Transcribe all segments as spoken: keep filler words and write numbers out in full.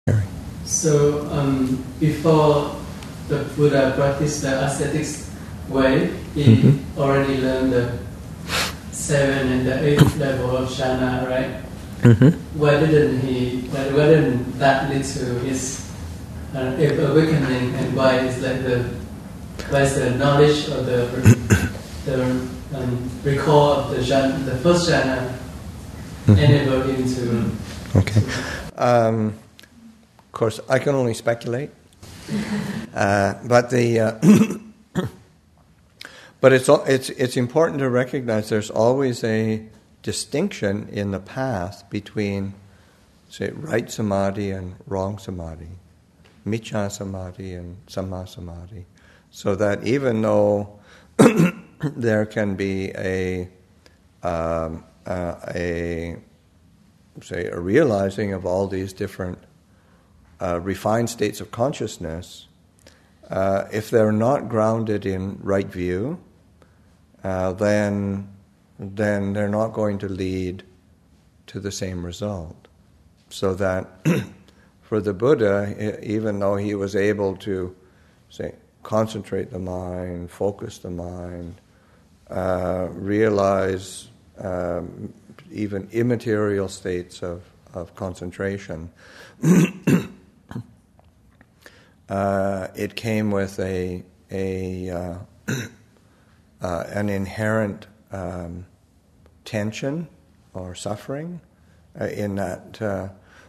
So um, before the Buddha practiced the ascetics way, he mm-hmm. already learned the seven and the eighth level of jhana, right? Mm-hmm. Why didn't he? Why, why didn't that lead to his uh, awakening? And why is like the why is the knowledge or the the um, recall of the jhana, the first jhana, mm-hmm. enabled him to? Okay. To, um, Of course, I can only speculate, uh, but the uh, but it's it's it's important to recognize there's always a distinction in the path between, say, right samadhi and wrong samadhi, miccha samadhi and samma samadhi, so that even though there can be a um, uh, a say a realizing of all these different Uh, refined states of consciousness, uh, if they're not grounded in right view, uh, then then they're not going to lead to the same result. So that for the Buddha, even though he was able to, say, concentrate the mind, focus the mind, uh, realize um, even immaterial states of, of concentration, Uh, it came with a a uh, uh, an inherent um, tension or suffering uh, in that uh,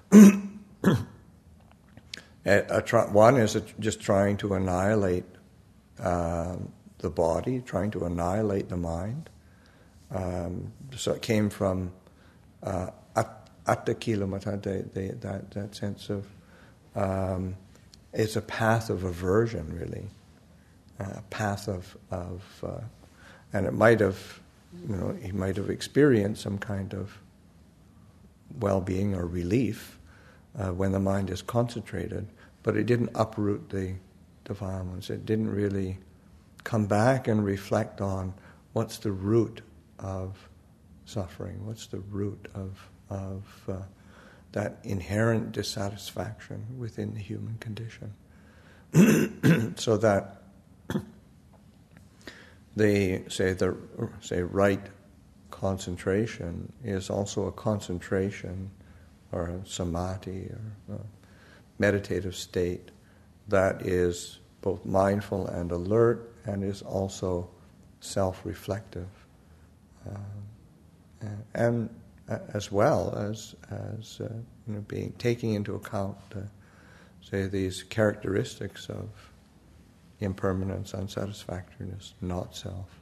a, a tr- one is a, just trying to annihilate uh, the body, trying to annihilate the mind. Um, so it came from uh, atta-kilamata, that that sense of. Um, It's a path of aversion, really, a path of, of uh, and it might have, you know, he might have experienced some kind of well-being or relief uh, when the mind is concentrated, but it didn't uproot the defilements. It didn't really come back and reflect on what's the root of suffering, what's the root of of uh, that inherent dissatisfaction within the human condition. So that the say the say right concentration is also a concentration or a samadhi or a meditative state that is both mindful and alert and is also self-reflective, uh, and as well as as uh, you know, being taking into account, uh, say, these characteristics of impermanence, unsatisfactoriness, not self.